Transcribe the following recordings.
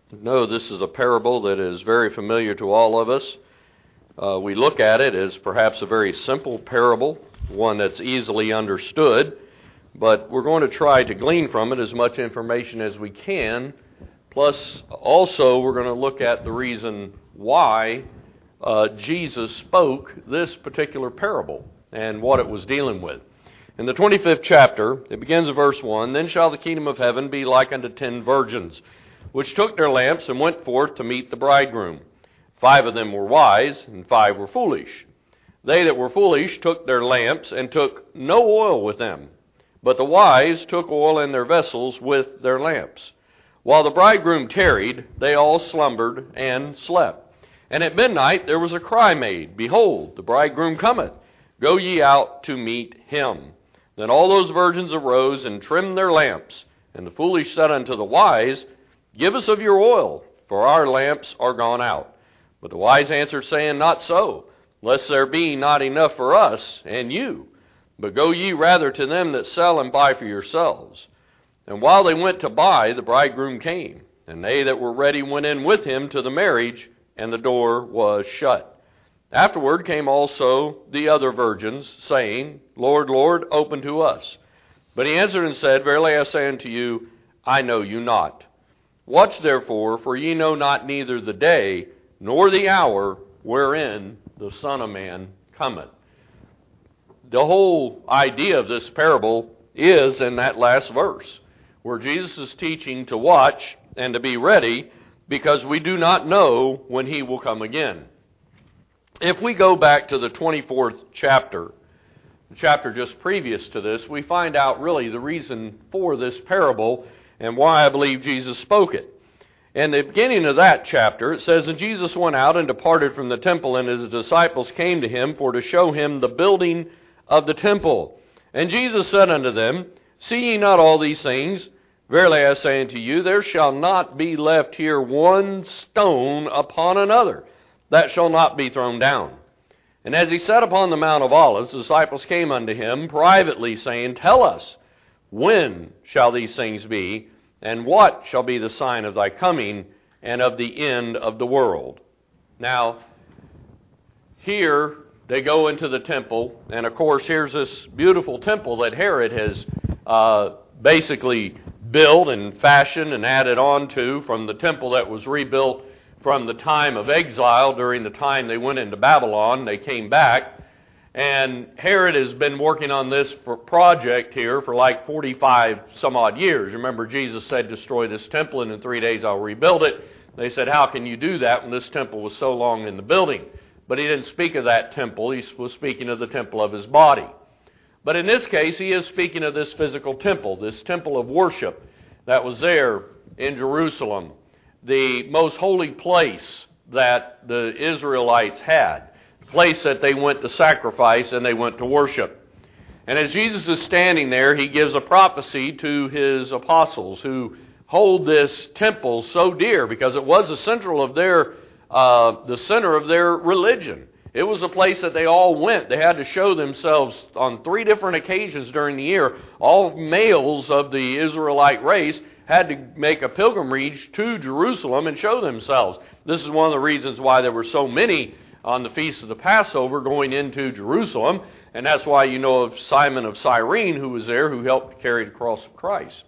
No, this is a parable that is very familiar to all of us. We look at it as perhaps a very simple parable, one that's easily understood, but we're going to try to glean from it as much information as we can. Plus, also, we're going to look at the reason why Jesus spoke this particular parable and what it was dealing with. In the 25th chapter, it begins at verse 1, "Then shall the kingdom of heaven be like unto 10 virgins, which took their lamps and went forth to meet the bridegroom. 5 of them were wise, and 5 were foolish. They that were foolish took their lamps, and took no oil with them. But the wise took oil in their vessels with their lamps. While the bridegroom tarried, they all slumbered and slept. And at midnight there was a cry made, Behold, the bridegroom cometh. Go ye out to meet him. Then all those virgins arose and trimmed their lamps. And the foolish said unto the wise, Give us of your oil, for our lamps are gone out. But the wise answered, saying, Not so, lest there be not enough for us and you. But go ye rather to them that sell and buy for yourselves. And while they went to buy, the bridegroom came. And they that were ready went in with him to the marriage, and the door was shut. Afterward came also the other virgins, saying, Lord, Lord, open to us. But he answered and said, Verily I say unto you, I know you not. Watch therefore, for ye know not neither the day nor the hour wherein the Son of Man cometh." The whole idea of this parable is in that last verse, where Jesus is teaching to watch and to be ready, because we do not know when he will come again. If we go back to the 24th chapter, the chapter just previous to this, we find out really the reason for this parable and why I believe Jesus spoke it. In the beginning of that chapter, it says, And Jesus went out and departed from the temple, and his disciples came to him for to show him the building of the temple. And Jesus said unto them, See ye not all these things? Verily I say unto you, there shall not be left here one stone upon another that shall not be thrown down. And as he sat upon the Mount of Olives, the disciples came unto him privately, saying, Tell us, when shall these things be, and what shall be the sign of thy coming and of the end of the world? Now, here they go into the temple, and of course here's this beautiful temple that Herod has basically built and fashioned and added on to from the temple that was rebuilt from the time of exile. During the time they went into Babylon, they came back. And Herod has been working on this project here for like 45 some odd years. Remember, Jesus said, Destroy this temple, and in 3 days I'll rebuild it. They said, How can you do that when this temple was so long in the building? But he didn't speak of that temple. He was speaking of the temple of his body. But in this case, he is speaking of this physical temple, this temple of worship that was there in Jerusalem, the most holy place that the Israelites had. Place that they went to sacrifice and they went to worship. And as Jesus is standing there, he gives a prophecy to his apostles who hold this temple so dear because it was the center of their religion. It was a place that they all went. They had to show themselves on 3 different occasions during the year. All males of the Israelite race had to make a pilgrimage to Jerusalem and show themselves. This is one of the reasons why there were so many on the feast of the Passover going into Jerusalem, and that's why you know of Simon of Cyrene who was there, who helped carry the cross of Christ.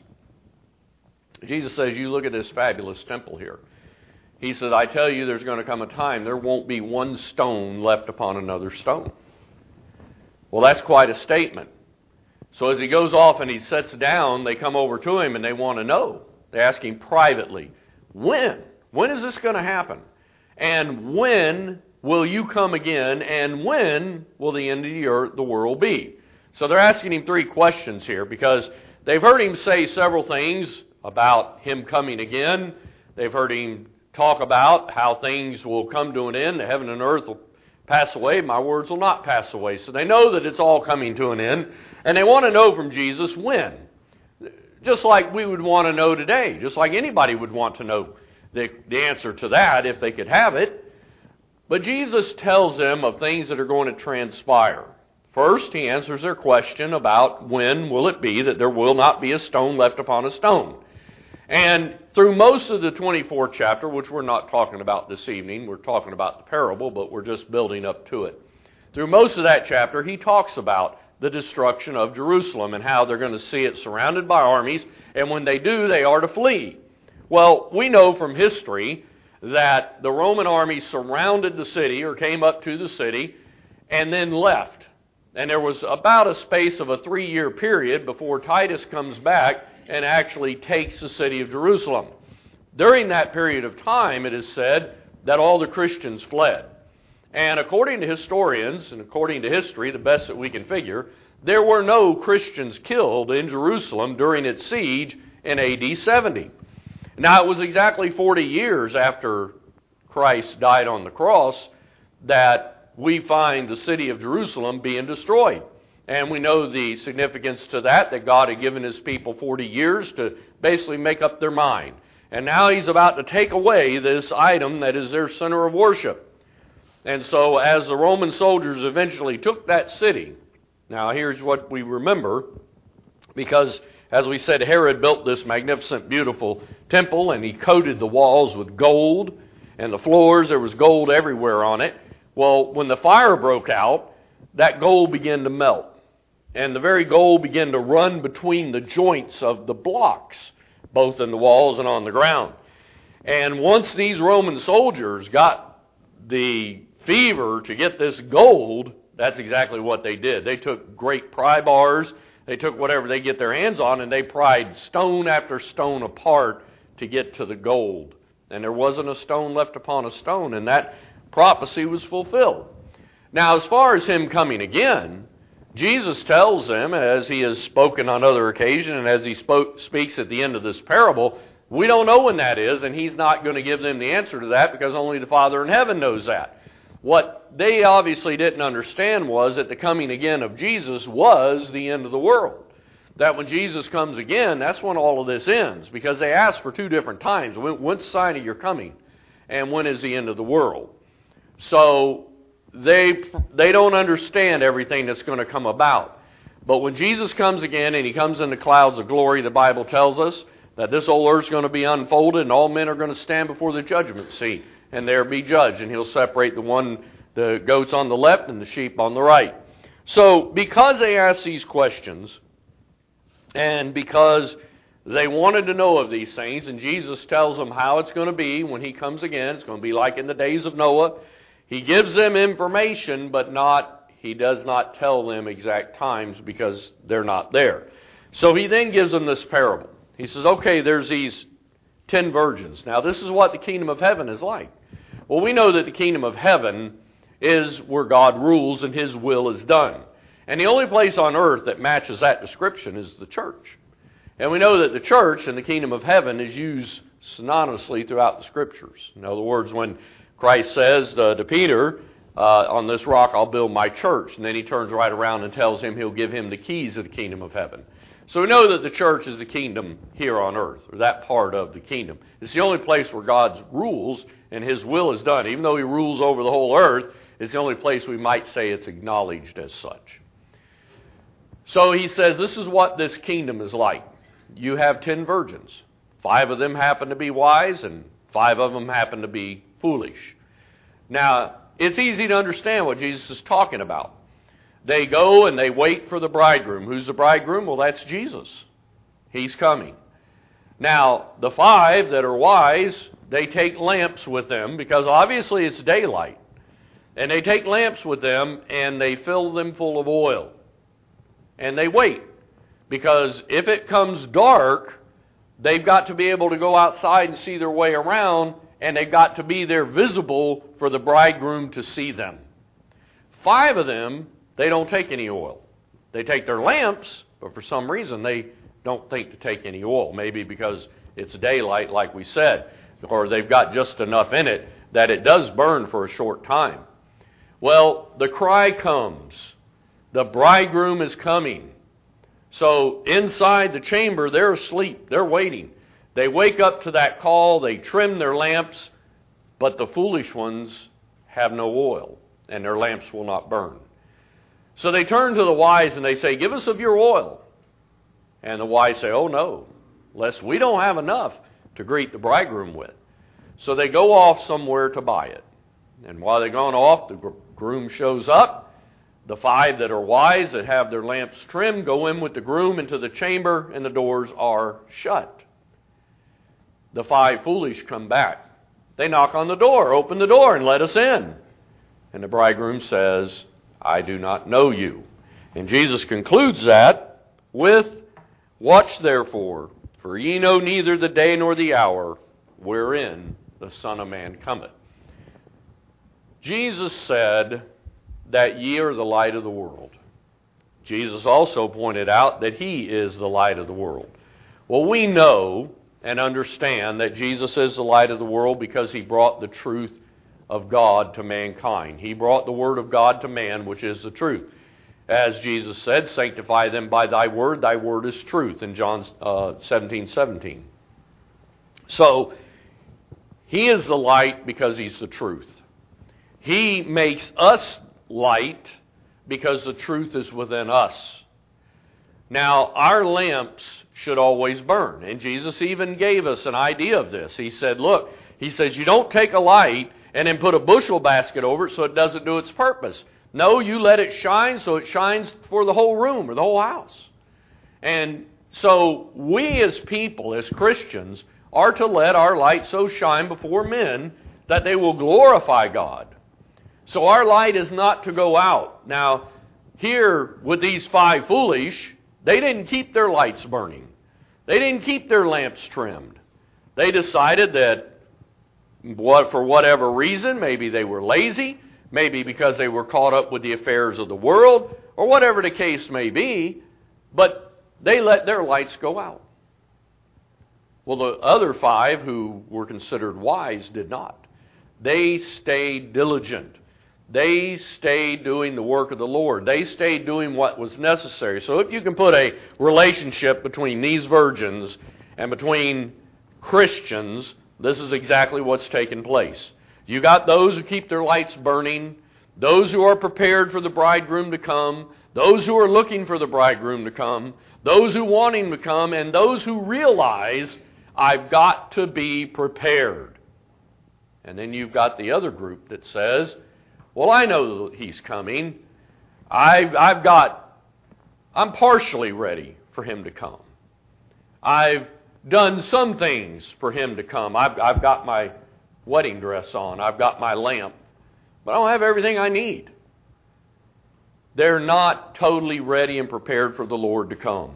Jesus says, you look at this fabulous temple here. He said, I tell you there's going to come a time there won't be one stone left upon another stone. Well, that's quite a statement. So as he goes off and he sits down, they come over to him and they want to know. They ask him privately, when? When is this going to happen? And when will you come again, and when will the end of the world be? So they're asking him 3 questions here because they've heard him say several things about him coming again. They've heard him talk about how things will come to an end. The heaven and earth will pass away. My words will not pass away. So they know that it's all coming to an end. And they want to know from Jesus when. Just like we would want to know today. Just like anybody would want to know the answer to that if they could have it. But Jesus tells them of things that are going to transpire. First, he answers their question about when will it be that there will not be a stone left upon a stone. And through most of the 24th chapter, which we're not talking about this evening, we're talking about the parable, but we're just building up to it. Through most of that chapter, he talks about the destruction of Jerusalem and how they're going to see it surrounded by armies, and when they do, they are to flee. Well, we know from history that the Roman army surrounded the city, or came up to the city, and then left. And there was about a space of a 3-year period before Titus comes back and actually takes the city of Jerusalem. During that period of time, it is said that all the Christians fled. And according to historians, and according to history, the best that we can figure, there were no Christians killed in Jerusalem during its siege in AD 70. Now, it was exactly 40 years after Christ died on the cross that we find the city of Jerusalem being destroyed. And we know the significance to that God had given His people 40 years to basically make up their mind. And now He's about to take away this item that is their center of worship. And so as the Roman soldiers eventually took that city, now here's what we remember, because as we said, Herod built this magnificent, beautiful temple, and he coated the walls with gold, and the floors, there was gold everywhere on it. Well, when the fire broke out, that gold began to melt, and the very gold began to run between the joints of the blocks, both in the walls and on the ground. And once these Roman soldiers got the fever to get this gold, that's exactly what they did. They took great pry bars, they took whatever they get their hands on, and they pried stone after stone apart to get to the gold. And there wasn't a stone left upon a stone, and that prophecy was fulfilled. Now, as far as Him coming again, Jesus tells them, as He has spoken on other occasions, and as He speaks at the end of this parable, we don't know when that is, and He's not going to give them the answer to that, because only the Father in heaven knows that. What they obviously didn't understand was that the coming again of Jesus was the end of the world. That when Jesus comes again, that's when all of this ends, because they asked for 2 different times. When's the sign of your coming? And when is the end of the world? So they don't understand everything that's going to come about. But when Jesus comes again, and He comes in the clouds of glory, the Bible tells us that this whole earth's going to be unfolded, and all men are going to stand before the judgment seat, and there be judged, and He'll separate the goats on the left and the sheep on the right. So, because they asked these questions, and because they wanted to know of these things, and Jesus tells them how it's going to be when He comes again, it's going to be like in the days of Noah. He gives them information, but He does not tell them exact times, because they're not there. So He then gives them this parable. He says, okay, there's these 10 virgins. Now, this is what the kingdom of heaven is like. Well, we know that the kingdom of heaven is where God rules and His will is done. And the only place on earth that matches that description is the church. And we know that the church and the kingdom of heaven is used synonymously throughout the Scriptures. In other words, when Christ says to Peter, on this rock I'll build my church, and then He turns right around and tells him He'll give him the keys of the kingdom of heaven. So we know that the church is the kingdom here on earth, or that part of the kingdom. It's the only place where God rules and His will is done. Even though He rules over the whole earth, it's the only place we might say it's acknowledged as such. So He says, this is what this kingdom is like. You have 10 virgins. 5 of them happen to be wise, and 5 of them happen to be foolish. Now, it's easy to understand what Jesus is talking about. They go and they wait for the bridegroom. Who's the bridegroom? Well, that's Jesus. He's coming. Now, the 5 that are wise, they take lamps with them, because obviously it's daylight. And they take lamps with them, and they fill them full of oil. And they wait, because if it comes dark, they've got to be able to go outside and see their way around, and they've got to be there visible for the bridegroom to see them. 5 of them, they don't take any oil. They take their lamps, but for some reason they don't think to take any oil. Maybe because it's daylight, like we said, or they've got just enough in it that it does burn for a short time. Well, the cry comes. The bridegroom is coming. So inside the chamber, they're asleep. They're waiting. They wake up to that call. They trim their lamps, but the foolish ones have no oil, and their lamps will not burn. So they turn to the wise and they say, give us of your oil. And the wise say, oh no, lest we don't have enough. to greet the bridegroom with. So they go off somewhere to buy it. And while they're going off, the groom shows up. The 5 that are wise, that have their lamps trimmed, go in with the groom into the chamber, and the doors are shut. The 5 foolish come back. They knock on the door, open the door, and let us in. And the bridegroom says, I do not know you. And Jesus concludes that with, watch therefore, for ye know neither the day nor the hour wherein the Son of Man cometh. Jesus said that ye are the light of the world. Jesus also pointed out that He is the light of the world. Well, we know and understand that Jesus is the light of the world because He brought the truth of God to mankind. He brought the Word of God to man, which is the truth. As Jesus said, sanctify them by thy word is truth, in John 17:17. So, He is the light because He's the truth. He makes us light because the truth is within us. Now, our lamps should always burn. And Jesus even gave us an idea of this. He said, look, He says, you don't take a light and then put a bushel basket over it so it doesn't do its purpose. No, you let it shine so it shines for the whole room or the whole house. And so we as people, as Christians, are to let our light so shine before men that they will glorify God. So our light is not to go out. Now, here with these 5 foolish, they didn't keep their lights burning. They didn't keep their lamps trimmed. They decided that for whatever reason, maybe they were lazy, maybe because they were caught up with the affairs of the world, or whatever the case may be, but they let their lights go out. Well, the other 5 who were considered wise did not. They stayed diligent. They stayed doing the work of the Lord. They stayed doing what was necessary. So if you can put a relationship between these virgins and between Christians, this is exactly what's taken place. You got those who keep their lights burning, those who are prepared for the bridegroom to come, those who are looking for the bridegroom to come, those who want Him to come, and those who realize, I've got to be prepared. And then you've got the other group that says, well, I know that He's coming. I'm partially ready for Him to come. I've done some things for Him to come. I've got my wedding dress on. I've got my lamp. But I don't have everything I need. They're not totally ready and prepared for the Lord to come.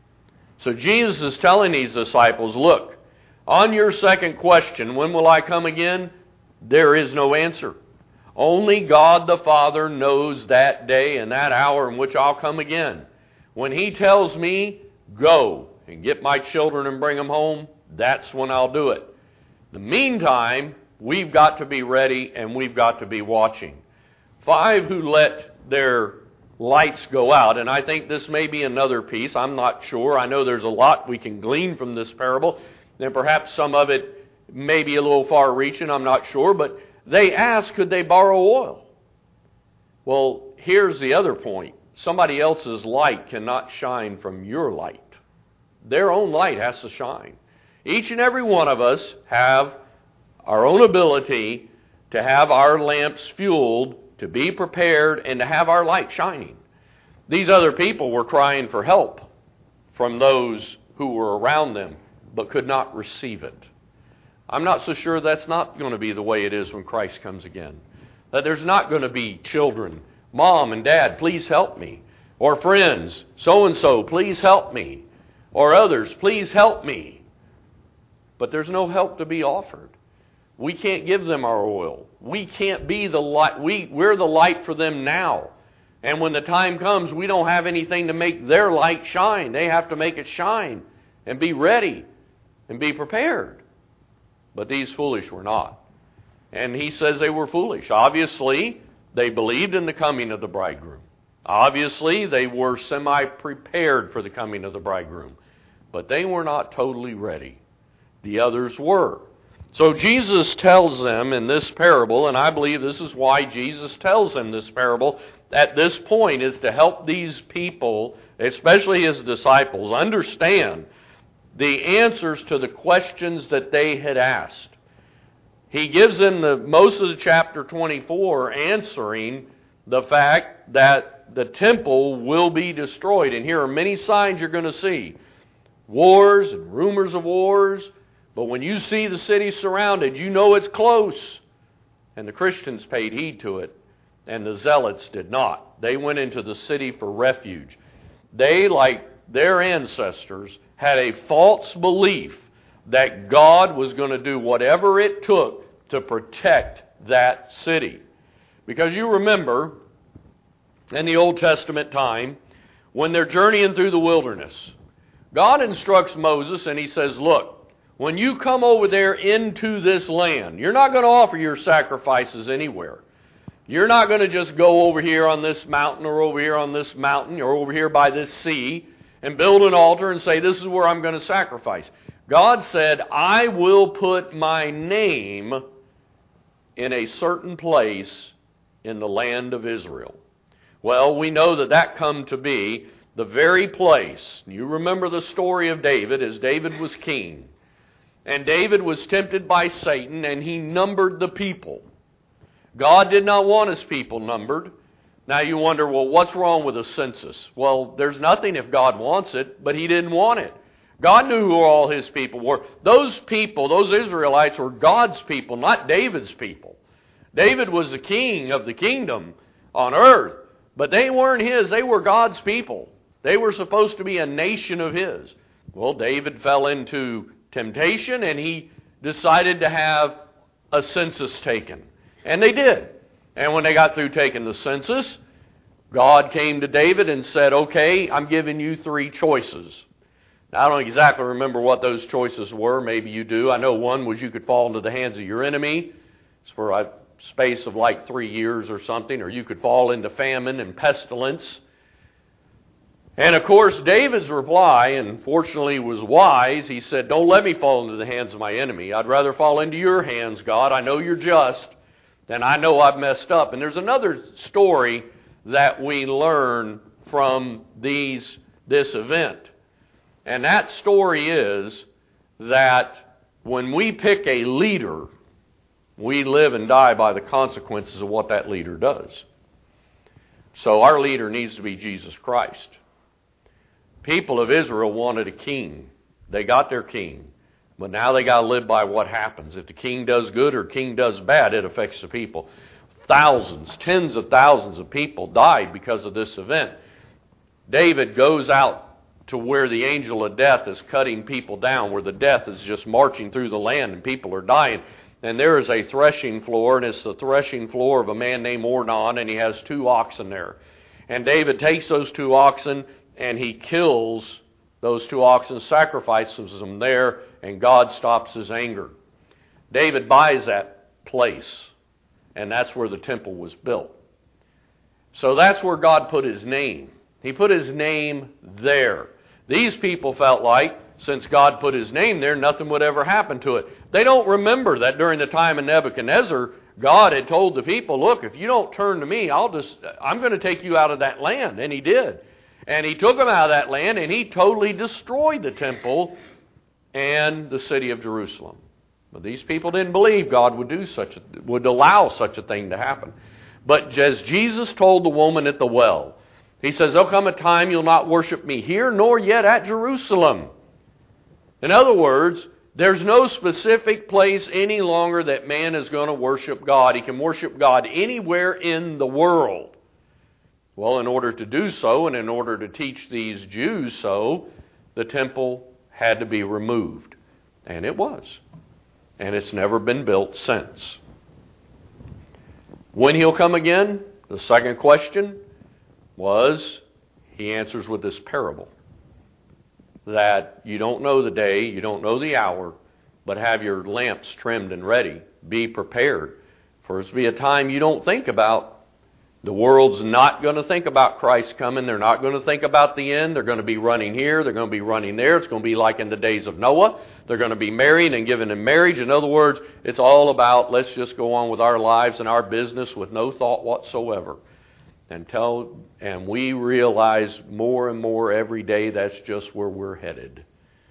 So Jesus is telling these disciples, look, on your second question, when will I come again? There is no answer. Only God the Father knows that day and that hour in which I'll come again. When He tells me, go and get my children and bring them home, that's when I'll do it. In the meantime, we've got to be ready and we've got to be watching. 5 who let their lights go out, and I think this may be another piece. I'm not sure. I know there's a lot we can glean from this parable, and perhaps some of it may be a little far-reaching. I'm not sure, but they asked, could they borrow oil? Well, here's the other point. Somebody else's light cannot shine from your light. Their own light has to shine. Each and every one of us have our own ability to have our lamps fueled, to be prepared, and to have our light shining. These other people were crying for help from those who were around them, but could not receive it. I'm not so sure that's not going to be the way it is when Christ comes again. That there's not going to be children, Mom and Dad, please help me. Or friends, so-and-so, please help me. Or others, please help me. But there's no help to be offered. We can't give them our oil. We can't be the light. We're the light for them now. And when the time comes, we don't have anything to make their light shine. They have to make it shine and be ready and be prepared. But these foolish were not. And He says they were foolish. Obviously, they believed in the coming of the bridegroom. Obviously, they were semi-prepared for the coming of the bridegroom. But they were not totally ready. The others were. So Jesus tells them in this parable, and I believe this is why Jesus tells them this parable at this point, is to help these people, especially His disciples, understand the answers to the questions that they had asked. He gives them most of the chapter 24 answering the fact that the temple will be destroyed. And here are many signs you're going to see. Wars and rumors of wars. But when you see the city surrounded, you know it's close. And the Christians paid heed to it, and the Zealots did not. They went into the city for refuge. They, like their ancestors, had a false belief that God was going to do whatever it took to protect that city. Because you remember, in the Old Testament time, when they're journeying through the wilderness, God instructs Moses and He says, look, when you come over there into this land, you're not going to offer your sacrifices anywhere. You're not going to just go over here on this mountain or over here on this mountain or over here by this sea and build an altar and say, this is where I'm going to sacrifice. God said, I will put my name in a certain place in the land of Israel. Well, we know that come to be the very place. You remember the story of David as David was king. And David was tempted by Satan, and he numbered the people. God did not want His people numbered. Now you wonder, well, what's wrong with a census? Well, there's nothing if God wants it, but He didn't want it. God knew who all His people were. Those people, those Israelites, were God's people, not David's people. David was the king of the kingdom on earth, but they weren't His. They were God's people. They were supposed to be a nation of His. Well, David fell into temptation, and he decided to have a census taken. And they did. And when they got through taking the census, God came to David and said, okay, I'm giving you 3 choices. Now, I don't exactly remember what those choices were. Maybe you do. I know one was you could fall into the hands of your enemy. It's for a space of like 3 years or something. Or you could fall into famine and pestilence. And of course, David's reply, and fortunately was wise, he said, don't let me fall into the hands of my enemy. I'd rather fall into your hands, God. I know you're just, and I know I've messed up. And there's another story that we learn from this event. And that story is that when we pick a leader, we live and die by the consequences of what that leader does. So our leader needs to be Jesus Christ. People of Israel wanted a king. They got their king. But now they got to live by what happens. If the king does good or king does bad, it affects the people. Thousands, tens of thousands of people died because of this event. David goes out to where the angel of death is cutting people down, where the death is just marching through the land and people are dying. And there is a threshing floor, and it's the threshing floor of a man named Ornan, and he has 2 oxen there. And David takes those 2 oxen, and he kills those 2 oxen, sacrifices them there, and God stops His anger. David buys that place, and that's where the temple was built. So that's where God put His name. He put His name there. These people felt like, since God put His name there, nothing would ever happen to it. They don't remember that during the time of Nebuchadnezzar, God had told the people, look, if you don't turn to me, I'm going to take you out of that land. And He did. And He took them out of that land, and He totally destroyed the temple and the city of Jerusalem. But these people didn't believe God would allow such a thing to happen. But as Jesus told the woman at the well, He says, there'll come a time you'll not worship me here, nor yet at Jerusalem. In other words, there's no specific place any longer that man is going to worship God. He can worship God anywhere in the world. Well, in order to do so, and in order to teach these Jews so, the temple had to be removed. And it was. And it's never been built since. When He'll come again? The second question was, He answers with this parable. That you don't know the day, you don't know the hour, but have your lamps trimmed and ready. Be prepared. For it's be a time you don't think about. The world's not going to think about Christ coming. They're not going to think about the end. They're going to be running here. They're going to be running there. It's going to be like in the days of Noah. They're going to be married and given in marriage. In other words, it's all about let's just go on with our lives and our business with no thought whatsoever. And we realize more and more every day that's just where we're headed.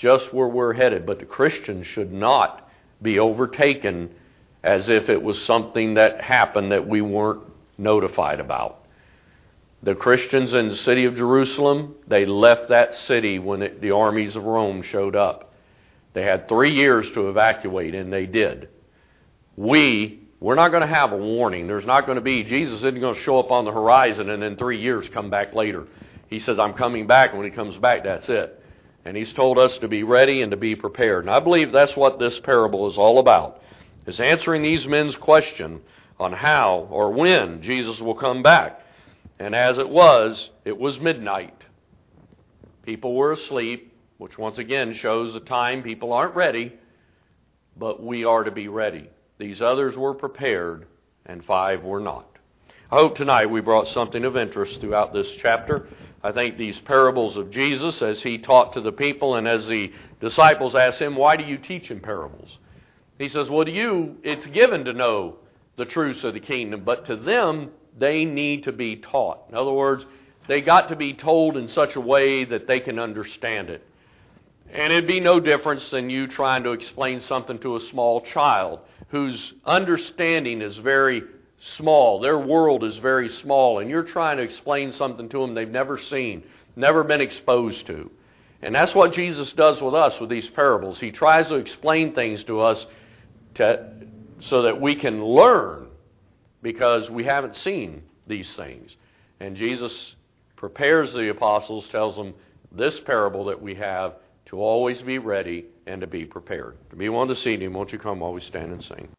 just where we're headed. But the Christians should not be overtaken as if it was something that happened that we weren't notified about. The Christians in the city of Jerusalem, they left that city when the armies of Rome showed up. They had 3 years to evacuate, and they did. We're not going to have a warning. There's not going to be, Jesus isn't going to show up on the horizon and in 3 years come back later. He says, I'm coming back, and when He comes back, that's it. And He's told us to be ready and to be prepared. And I believe that's what this parable is all about, is answering these men's question on how or when Jesus will come back. And as it was midnight. People were asleep, which once again shows the time people aren't ready, but we are to be ready. These others were prepared, and 5 were not. I hope tonight we brought something of interest throughout this chapter. I think these parables of Jesus, as He taught to the people, and as the disciples asked Him, why do you teach in parables? He says, well, to you, it's given to know the truths of the kingdom, but to them, they need to be taught. In other words, they got to be told in such a way that they can understand it. And it'd be no difference than you trying to explain something to a small child whose understanding is very small. Their world is very small, and you're trying to explain something to them they've never seen, never been exposed to. And that's what Jesus does with us with these parables. He tries to explain things to us so that we can learn, because we haven't seen these things. And Jesus prepares the apostles, tells them this parable that we have to always be ready and to be prepared. To be one to see Him, won't you come while we stand and sing?